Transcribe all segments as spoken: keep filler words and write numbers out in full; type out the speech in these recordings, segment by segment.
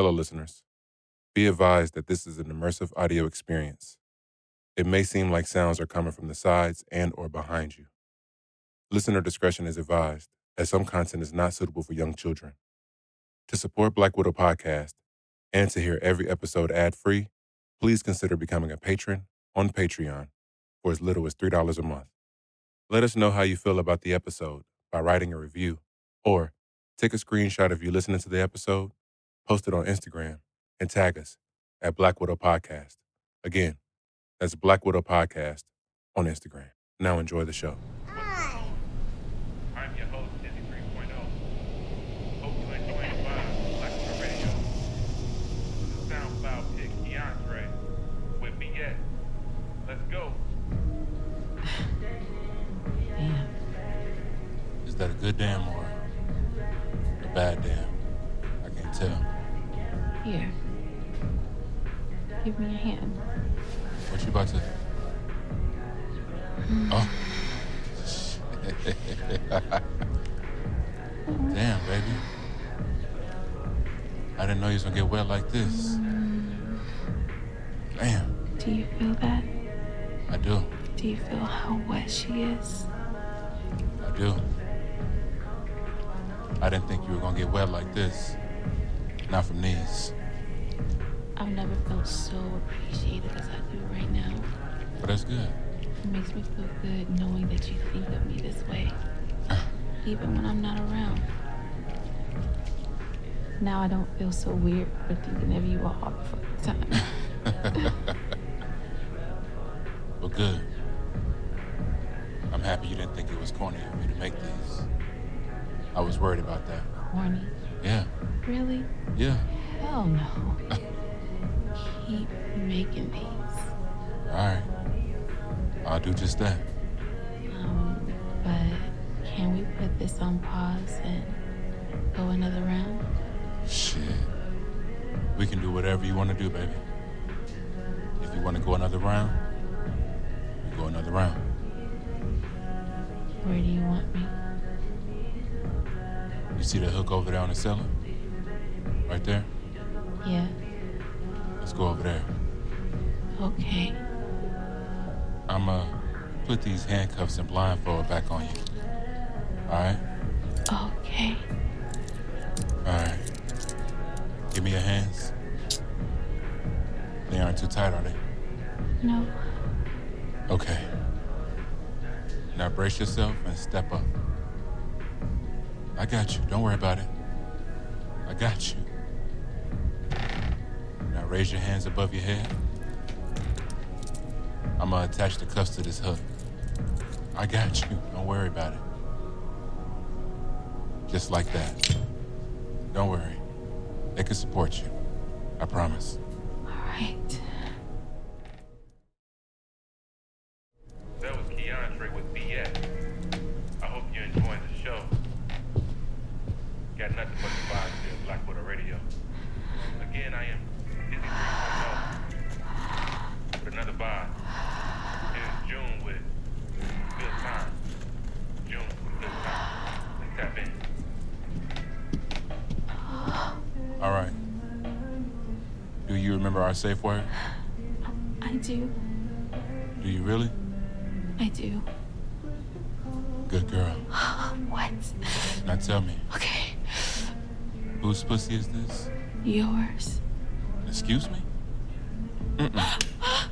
Hello, listeners. Be advised that this is an immersive audio experience. It may seem like sounds are coming from the sides and or behind you. Listener discretion is advised, as some content is not suitable for young children. To support Black Widow Podcast and to hear every episode ad-free, please consider becoming a patron on Patreon for as little as three dollars a month. Let us know how you feel about the episode by writing a review, or take a screenshot of you listening to the episode, post it on Instagram, and tag us at Black Widow Podcast. Again, that's Black Widow Podcast on Instagram. Now enjoy the show. Hi. I'm your host, Dizzy three point oh. Hope you enjoy the vibe of Black Widow Radio. This is SoundCloud pick DeAndre with me yet. Let's go. Damn. Is that a good damn or a bad damn? I can't tell. Here. Give me a hand. What you about to... Oh. Damn, baby. I didn't know you was gonna get wet like this. Damn. Do you feel that? I do. Do you feel how wet she is? I do. I didn't think you were gonna get wet like this. Not from these. I've never felt so appreciated as I do right now. But that's good. It makes me feel good knowing that you think of me this way, even when I'm not around. Now I don't feel so weird for thinking of you all the fucking time. Well, good. I'm happy you didn't think it was corny of me to make these. I was worried about that. Corny? Yeah. Really? Yeah. Hell no. Keep making these. All right. I'll do just that. Um, but can we put this on pause and go another round? Shit. We can do whatever you want to do, baby. If you want to go another round, we go another round. Where do you want me? You see that hook over there on the cellar? Right there? Yeah. Let's go over there. Okay. I'ma put these handcuffs and blindfold back on you. All right? Okay. All right. Give me your hands. They aren't too tight, are they? No. Okay. Now brace yourself and step up. I got you. Don't worry about it. I got you. Now raise your hands above your head. I'm gonna attach the cuffs to this hook. I got you. Don't worry about it. Just like that. Don't worry. They can support you. I promise. All right. That was Keandre with B S. I hope you're enjoying the show. Got nothing but the vibes here at Black Widow Radio. Again, I am Dizzy three point oh with another vibe. Here's June with Good Time. June with Good Time. Let's tap in. All right. Do you remember our safe word? I do. Do you really? I do. Good girl. What? Now tell me, Okay. whose pussy is this? Yours. Excuse me? Mm-mm.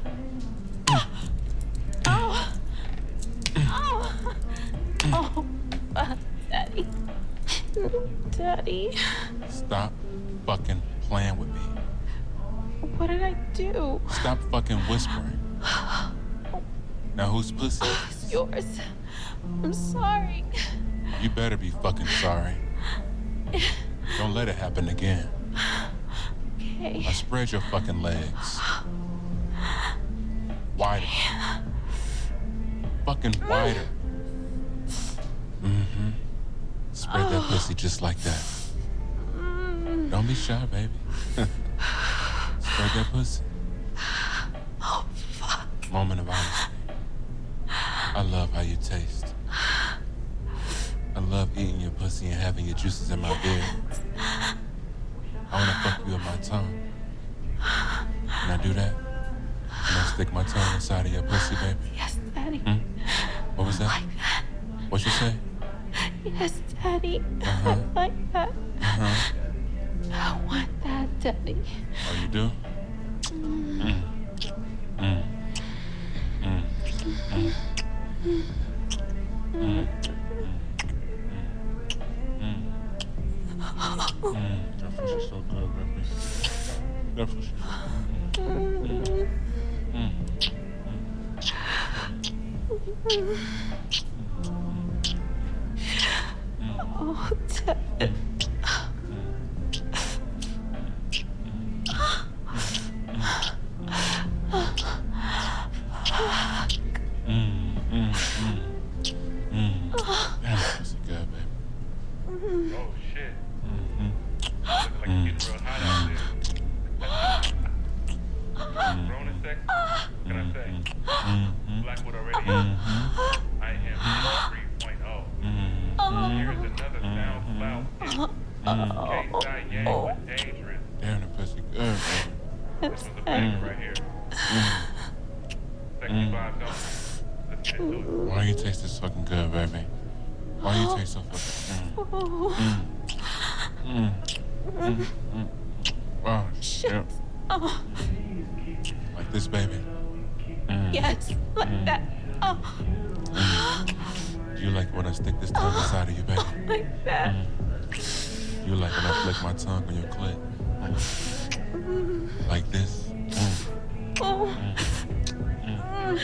Oh. Oh. Oh. Uh, Daddy. Daddy. Stop fucking playing with me. What did I do? Stop fucking whispering. Now whose pussy is It's this? yours. I'm sorry. You better be fucking sorry. Don't let it happen again. Okay. Now spread your fucking legs. Wider. Fucking wider. Mm-hmm. Spread that pussy just like that. Don't be shy, baby. Spread that pussy. Oh, fuck. Moment of honesty. I love how you taste. I love eating your pussy and having your juices in my beard. I wanna fuck you with my do that? Can I stick my tongue inside of your pussy, baby? Yes, Daddy. Hmm? What was that? Like that. What you say? Yes, Daddy. Uh-huh. I like that. Uh-huh. I want that, Daddy. Oh, you do? Mm. Mm. Mm. Mm. Mm. Mm. Mm. That pussy's so good, baby. That pussy's so good. Mm. Oh, Dad. Mm, mm, mm, mm. That pussy good, baby. Oh shit. Mm-hmm. Looking like it's getting real hot out there. Grown and sexy. Can I say? Mm-hmm. Black Widow Radio. Mm-hmm. I am three point oh. Mm-hmm. Here's another sound cloud hit. K. Diane with Dangerous. Damn, the pussy good, baby. This was a banger right here. Sexy vibes only. Let's get into it. Why you taste this fucking good, baby? Why you taste so fucking mm. Mm. Mm. Mm. Mm. Oh, Shit. yeah. Oh, Like this, baby. Mm. yes, like that. Oh, Do you like when I stick this tongue inside of you, baby? like that. You like when I flick my tongue on your clit? Mm. Like this? Mm. Oh. Mm.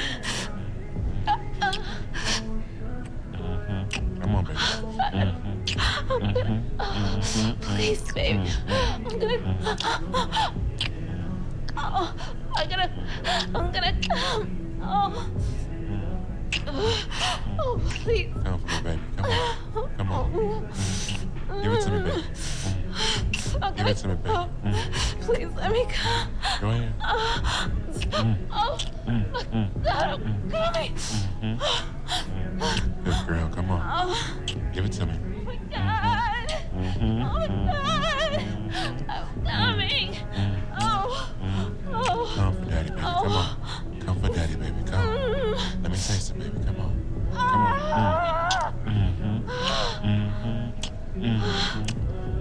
Mm-hmm. Come on, baby. Mm-hmm. I'm gonna, oh, please, baby. I'm gonna, oh, I'm gonna, I'm gonna come. Oh, oh, please. Come for me, baby. Come on. Come on. Mm. Give it to me, baby. Mm. I'm Give it to me, baby. oh, Mm. please let me come. Go ahead. Oh, Mm. oh, Mm. Mm. God, I'm coming. Mm-hmm. Good girl. Come on. Oh, Give it to me. my God. Mm-hmm. Oh, God. I'm coming. Oh, oh. Come for daddy, baby. Come on. Come for daddy, baby. Come. Let me taste it, baby. Come on. Come on. Mm. Mm-hmm. Mm-hmm. Mm-hmm.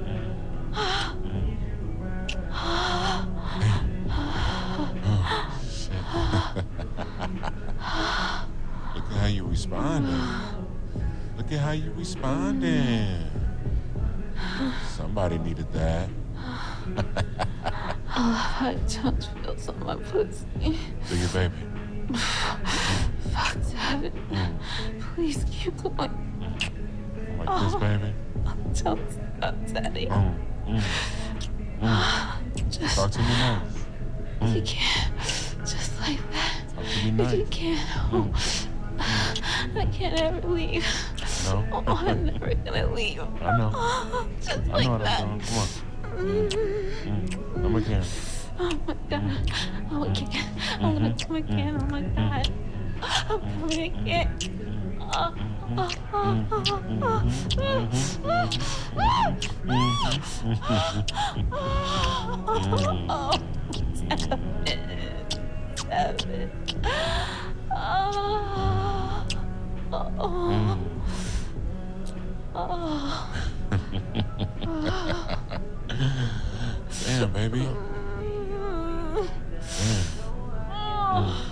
Oh, shit. Look at how you responding. Look at how you responding. Somebody needed that. Oh, I touch feels on my pussy. Do your baby. Fuck that. Mm. Please keep going. Like this, baby. Don't stop, Daddy. Mm. Mm. Mm. Just, Talk to me nice. you Mm. can't. Just like that. Talk to me nice. You can't. Oh. I can't ever leave. No? Oh, I'm never gonna leave. I know. Oh, just I like know what that. I'm doing. Come on. Mm. Mm. Come again. Oh my God. Oh, again. I'm gonna come again. Oh my God. I'm coming again. Oh, oh, oh, oh, oh, oh, oh, damn it. Damn it. Oh, oh, oh, Damn, baby. oh. Damn. Oh.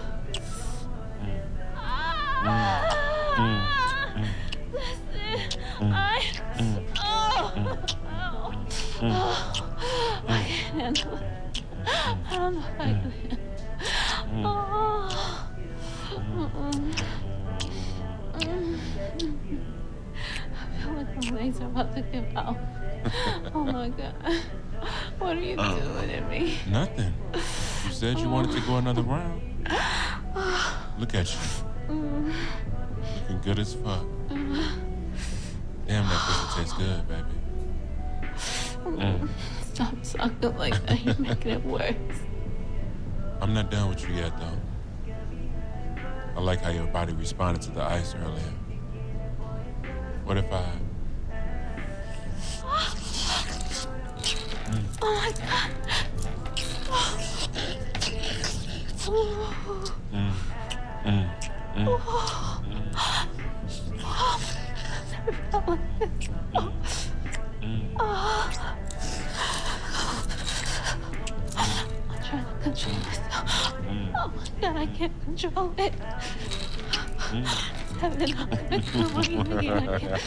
Ah. Listen, I. Oh. Oh. Oh. I can't handle it. I don't know if I can handle it. Oh. Mm-mm. Mm. I feel like my legs are about to give out. Oh my God. What are you doing to me? Nothing. You said you wanted to go another round. Look at you. Mm. Looking good as fuck. Damn, that pussy tastes good, baby. Mm. Stop talking like that. You're making it worse. I'm not done with you yet, though. I like how your body responded to the ice earlier. What if I... Oh my God. trying to control myself. Oh my God, I can't control it. Heaven, how can I come on you again? I can't.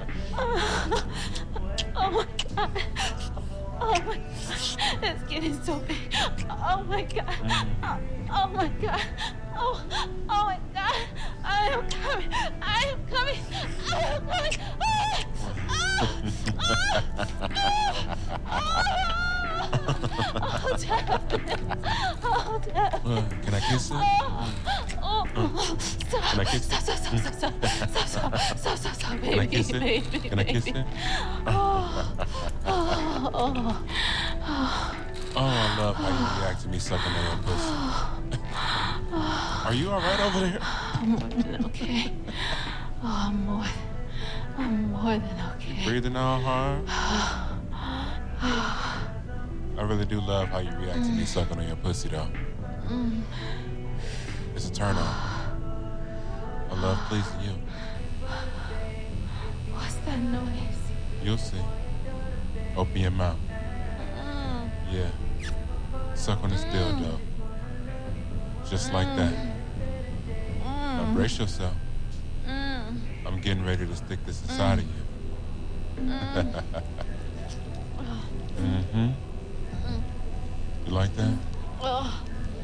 Oh my God. Oh my gosh, it's getting so big. Oh my God. Oh, oh my God. Oh, oh my God. I am coming. I am coming. I am coming. Oh, oh, oh, oh, oh, Devin. Oh, Devin. Uh, can I kiss it? Oh, oh, oh. Stop. Can I kiss it? Stop, stop, stop, stop, stop, stop, stop, stop, stop, stop, baby, Can I kiss it? baby, Can I kiss baby. it? Oh, oh, oh, oh. Oh, I love how you react to me sucking on your pussy. Are you all right over there? I'm more than okay. Oh, I'm more, I'm more than okay. Breathing all hard? I really do love how you react to me sucking on your pussy, though. Mm. It's a turn on. I love pleasing you. What's that noise? You'll see. Open your mouth. Mm. Yeah. Suck on this dildo. Just like that. Now Mm. brace yourself. Mm. I'm getting ready to stick this inside of you. Mm. Mm-hmm. You like that? Oh.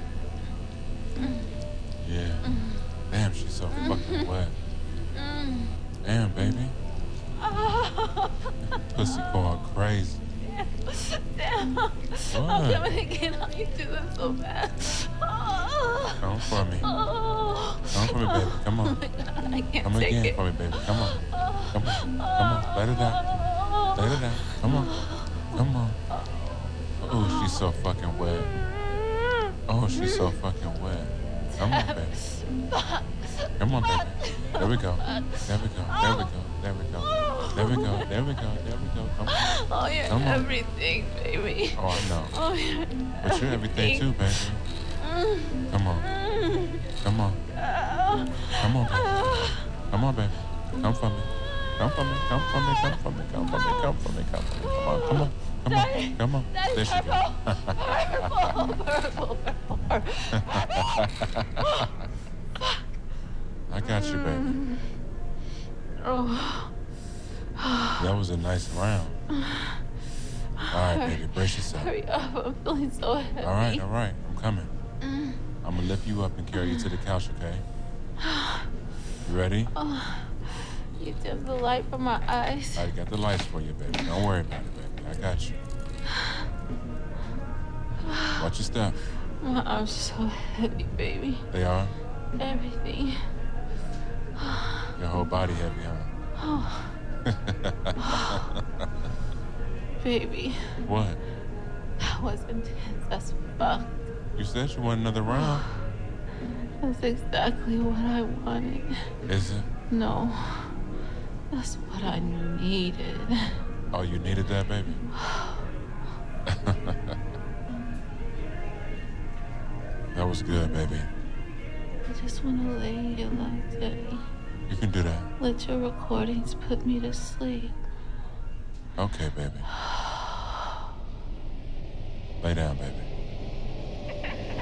Yeah. Damn, she's so fucking wet. Mm. Damn, baby. Oh. Pussy going crazy. Damn. What? I'm coming again. How you do this so bad? Oh. Come for me. Oh. Come for me, baby. Come Oh on. my God, I can't Come take again it. for me, baby. Come on. Come on. Come on. Let it out. Let it out. Come on. Come on. Oh, she's so fucking wet. Oh, she's so fucking wet. Come on, baby. Come on, baby. There we go. There we go. There we go. There we go. There we go. There we go. There we go. Come on. Oh, you're Come on. everything, baby. Oh, I know. Oh, you're But you're everything too, baby. Mm. Come on. Mm. Come on. Oh. Come on, baby. Oh. Come on, baby. Come for me. Come for me. Come for me. Come for me. Come for me. Come for me. Come for me. Come on. Come on. Come Daddy, on. Come on. Daddy, There she purple. goes. Purple, purple, purple, purple. I got you, baby. Oh. That was a nice round. All right, baby. Brace yourself. Hurry up, I'm feeling so heavy. All right, all right. I'm coming. Mm. I'm going to lift you up and carry you to the couch, okay? You ready? Oh, you dimmed the light from my eyes. I got the lights for you, baby. Don't worry about it, baby. I got you. Watch your step. My arms are so heavy, baby. They are? Everything. Your whole body heavy, Oh. Baby, huh? What? that was intense as fuck. You said you want another round. That's exactly what I wanted. Is it? No, that's what I needed. Oh, you needed that, baby? That was good, baby. I just want to lay in your lap, Daddy. You can do that. Let your recordings put me to sleep. Okay, baby. Lay down, baby.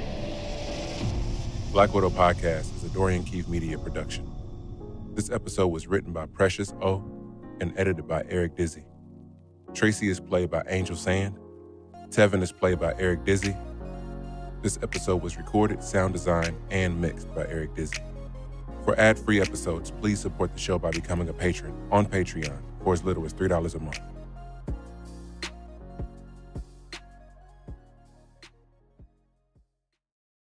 Black Widow Podcast is a Dorian Keefe Media production. This episode was written by Precious O and edited by Eric Dizzy. Tracy is played by Angel Sand. Tevin is played by Eric Dizzy. This episode was recorded, sound designed, and mixed by Eric Dizzy. For ad-free episodes, please support the show by becoming a patron on Patreon for as little as three dollars a month.